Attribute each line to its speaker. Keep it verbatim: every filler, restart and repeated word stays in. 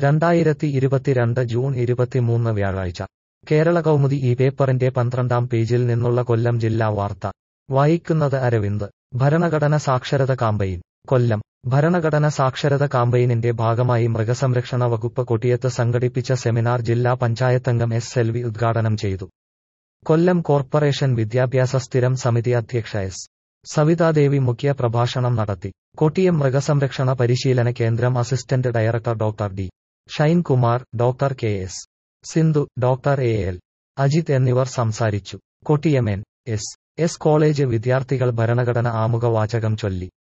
Speaker 1: രണ്ടായിരത്തി ഇരുപത്തിരണ്ട് ജൂൺ ഇരുപത്തിമൂന്ന് വ്യാഴാഴ്ച കേരള കൗമുദി ഈ പേപ്പറിന്റെ പന്ത്രണ്ടാം പേജിൽ നിന്നുള്ള കൊല്ലം ജില്ലാ വാർത്ത വായിക്കുന്നത് അരവിന്ദ്. ഭരണഘടന സാക്ഷരത കാമ്പയിൻ കൊല്ലം. ഭരണഘടന സാക്ഷരത കാമ്പയിനിന്റെ ഭാഗമായി മൃഗസംരക്ഷണ വകുപ്പ് കൊട്ടിയത്ത് സംഘടിപ്പിച്ച സെമിനാർ ജില്ലാ പഞ്ചായത്തംഗം എസ് സെൽവി ഉദ്ഘാടനം ചെയ്തു. കൊല്ലം കോർപ്പറേഷൻ വിദ്യാഭ്യാസ സ്ഥിരം സമിതി അധ്യക്ഷ എസ് സവിതാദേവി മുഖ്യ പ്രഭാഷണം നടത്തി. കൊട്ടിയം മൃഗസംരക്ഷണ പരിശീലന കേന്ദ്രം assistant director doctor D Shinekumar, doctor K S Sindhu, doctor A L Ajith എന്നിവർ സംസാരിച്ചു. Kottiyam N S S college വിദ്യാർത്ഥികൾ ഭരണഘടന ആമുഖവാചകം ചൊല്ലി.